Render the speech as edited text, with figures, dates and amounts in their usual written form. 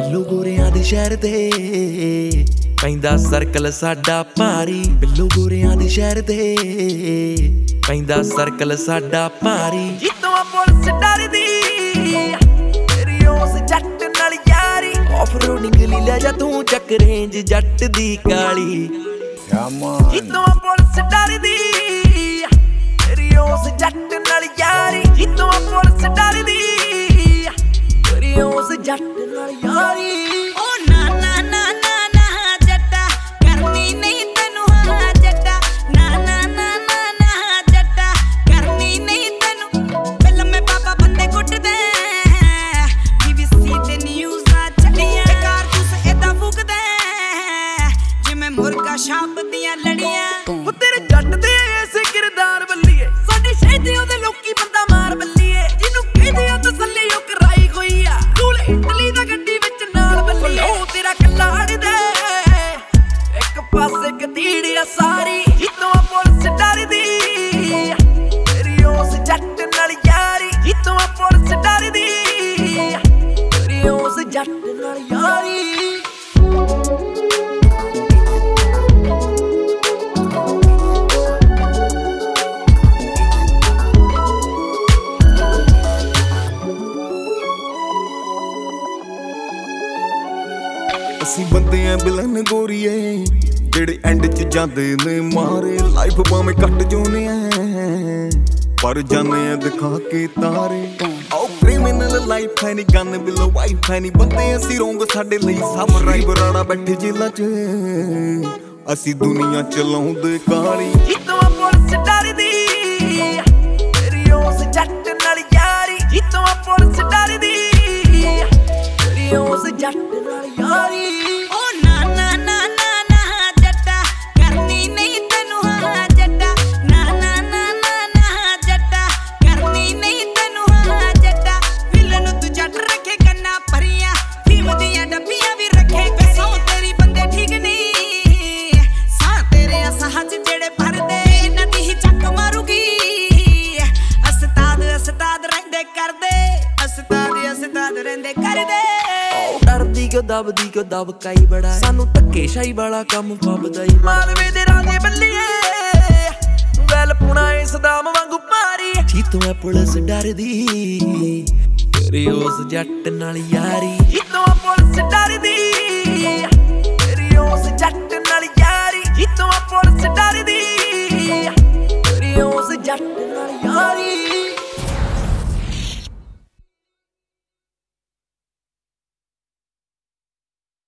ਬਿੱਲੋ ਗੋਰਿਆਂ ਦੇ ਸ਼ਹਿਰ ਤੇ ਪੈਂਦਾ ਸਰਕਲ ਸਾਡਾ ਭਾਰੀ। ਬਿੱਲੋ ਗੋਰਿਆਂ ਦੇ ਸ਼ਹਿਰ ਤੇ ਪੈਂਦਾ ਸਰਕਲ ਸਾਡਾ ਭਾਰੀ। ਜਿੱਤੋਂ ਪੁਲਿਸ ਡਰਦੀ ਤੇਰੀ ਉਸ ਜੱਟ ਨਾਲ ਯਾਰੀ। ਆਫ ਰੋਡਿੰਗ ਲਈ ਲੈ ਜਾ ਤੂੰ ਚੱਕ ਰੇਂਜ ਜੱਟ ਦੀ ਕਾਲੀ। ਜਿੱਤੋਂ ਪੁਲਿਸ ਡਰਦੀ ਤੇਰੀ ਉਸ ਜੱਟ ਨਾਲ ਯਾਰੀ। ਜਿੱਤੋਂ ਪੁਲਿਸ ਡਰਦੀ ਤੇਰੀ ਉਸ ਜੱਟ ਨਾਲ ਯਾਰੀ। ਸ਼ਾਪ ਦੀਆਂ ਲੜੀਆਂ ਤੇਰੇ ਜੱਟ ਦੇ ਐਸੇ ਕਿਰਦਾਰ ਬੱਲੀਏ। ਸਾਡੇ ਸ਼ਹਿਰ ਦੇ ਉਹਦੇ ਲੋਕੀ ਬੰਦਾ ਮਾਰ ਬੱਲੀਏ। ਜਿਹਨੂੰ ਕਹਿੰਦੇ ਆ ਤਸੱਲੀ ਉਹ ਕਰਾਈ ਹੋਈ ਆ। ਰੂਲ ਇਟਲੀ ਦਾ ਗੱਡੀ ਵਿੱਚ ਨਾਲ ਬੱਲੀਏ। ਉਹ ਤੇਰਾ ਕੱਲਾ ਅੜਦਾ ਇੱਕ ਪਾਸੇ ਕਤੀੜੀਆ ਸਾਰੀ। ਜਿੱਤੋਂ ਪੁਲਿਸ ਡਰਦੀ ਤੇਰੀ ਉਸ ਜੱਟ ਨਾਲ ਯਾਰੀ। ਜਿੱਤੋਂ ਪੁਲਿਸ ਡਰਦੀ ਤੇਰੀ ਉਸ ਜੱਟ ਨਾਲ ਯਾਰੀ। ਅਸੀਂ ਬੰਦੇ ਆ ਬਿਲਨ ਗੋਰੀਏ ਜਿਹੜੇ ਐਂਡ ਚ ਜਾਂਦੇ ਨੇ ਮਾਰੇ। ਲਾਈਫ ਭਾਵੇਂ ਕੱਟ ਜੋਨੇ ਆ ਪਰ ਜਾਨੇ ਆ ਦਿਖਾ ਕੇ ਤਾਰੇ। ਆਓ ਕ੍ਰਿਮੀਨਲ ਲਾਈਫ ਹੈ ਨੀ ਗਨ ਬਿਲੋ ਵਾਈਫ ਹੈ ਨੀ। ਬੰਦੇ ਅਸੀਂ ਰੋਂਗ ਸਾਡੇ ਲਈ ਸਭ ਰਾਈ। ਬਰਾੜਾ ਬੈਠੇ ਜੇਲਾਂ ਚ ਅਸੀਂ ਦੁਨੀਆ ਚਲਾਉਂਦੇ ਕਾਲੀ। ਜਿੱਤੋਂ ਪੁਲਿਸ ਡਰਦੀ ਤੇਰੀ ਉਸ ਜੱਟ ਨਾਲ ਯਾਰੀ। ਜਿੱਤੋਂ ਪੁਲਿਸ ਡਰਦੀ ਤੇਰੀ ਉਸ ਜੱਟ ਨਾਲ ਯਾਰੀ। ਡਰਦੀ ਕਿਉਂ ਦਬਦੀ ਕਿਉਂ ਦਬਕਾਈ ਬੜਾ। ਸਾਨੂੰ ਧੱਕੇਸ਼ਾਹੀ ਵਾਲਾ ਕੰਮ ਫੱਬਦਾ ਈ। ਮਾਲਵੇ ਦੇ ਰਾਜੇ ਬੱਲੀਏ ਵੈਲ ਪੁਣਾ ਏ ਸਦਾਮ ਵਾਂਗੂ ਭਾਰੀ। ਜਿੱਤੋਂ ਪੁਲਿਸ ਡਰਦੀ ਤੇਰੀ ਉਸ ਜੱਟ ਨਾਲ ਯਾਰੀ। ਜਿੱਤੋਂ ਪੁਲਿਸ ਡਰਦੀ ਤੇਰੀ ਉਸ ਜੱਟ ਨਾਲ ਯਾਰੀ। ਜਿੱਤੋਂ ਪੁਲਿਸ ਡਰਦੀ ਤੇਰੀ ਉਸ ਜੱਟ